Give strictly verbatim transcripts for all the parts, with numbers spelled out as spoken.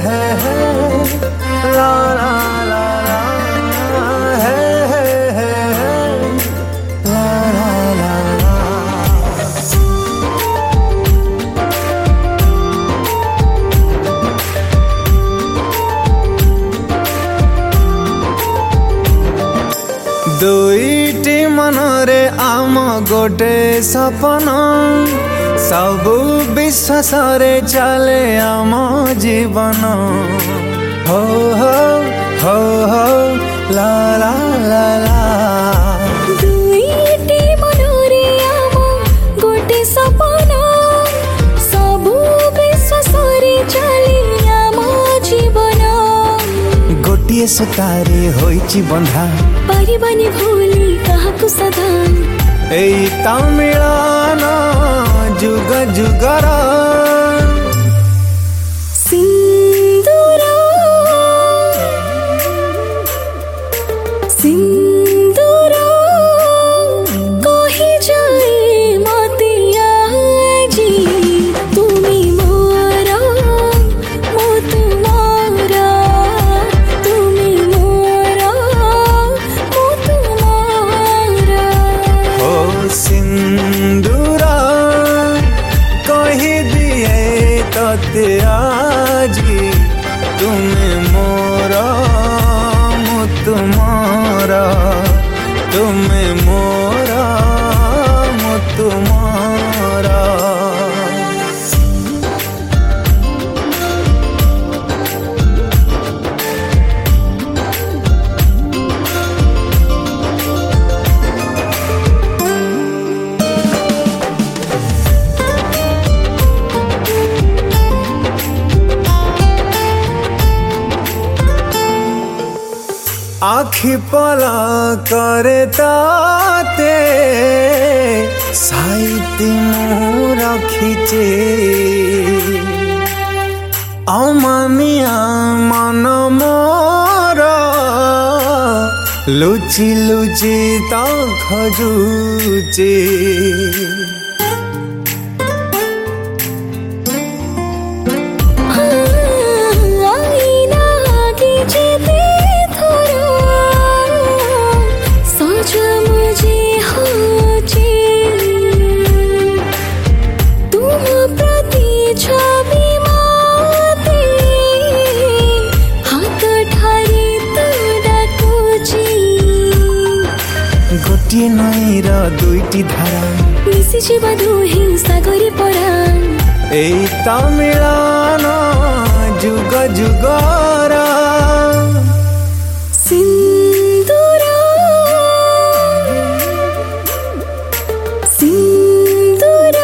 हे हे ला ला ला ला हे हे हे ला ला ला ला। दुईटी मनरे आम गोटे सपन सबु विश्वासरे चले आम जीवन हो हो हो हो ला ला ला ला। दुईटी मनरे आम गोटे सपन सबु विश्वासरे चले आम जीवन गोटिए सुतारे होइछि बंधा परिबनी भूली काहाकु सदा एई ता मिलन जुग जुगर सिंदूर सिंदूर कहि जाए मते आजी तुमी मोर मो तुमार तुमी मोर मो तुमार ओ सिंदूर कहि दिए तते आजी तुमे मोर मो तुमार तुमे मोर मो तुमार। आखि पला करे ताते साइती मुँह रखीचे अमानिया मन मोर लुचि लुचि तो खजुचे गोटे नईर दुईटी धारा मिसी जीवा दुही सागरी परान एई ता मिलन जुग जुगर सिंदूर सिंदूर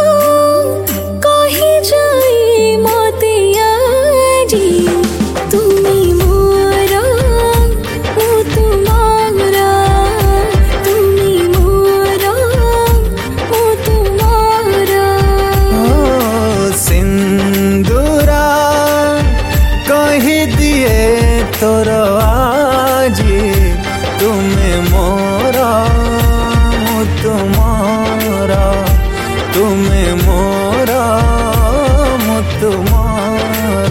कहि जाए मते आजी तुमी मोर मो तुमार तुमी मोर मो तुमार। ओ सिंदूर कहि दिए तोर आजी तुमे मोर मो तुमार तुमे मोर मो तुमार।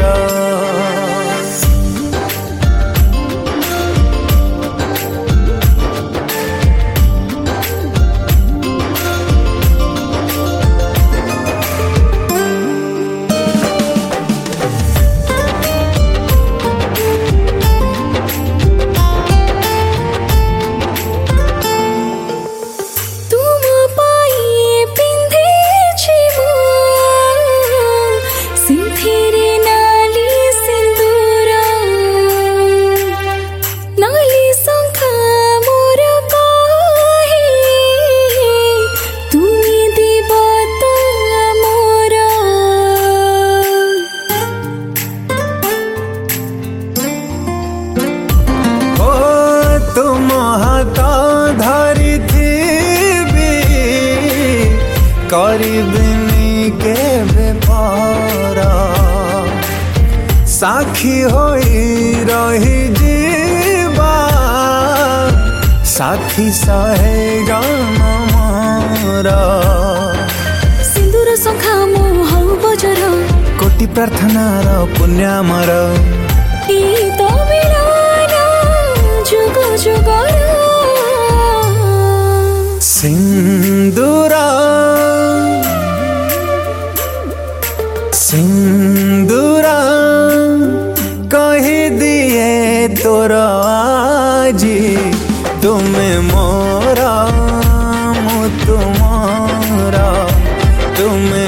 तुम हाथ धरी थी करीबिनी के बेपार साखी होई रही जीवा साथी सहे गाना सिंदूर संखा मोह बजर कोटि प्रार्थनार पुण्य आमर ई तो मिलन जुग जुगर सिंदूर सिंदूर कही दिए तोर आजी तुम्हें मोरा मु तुमारा तुम्हें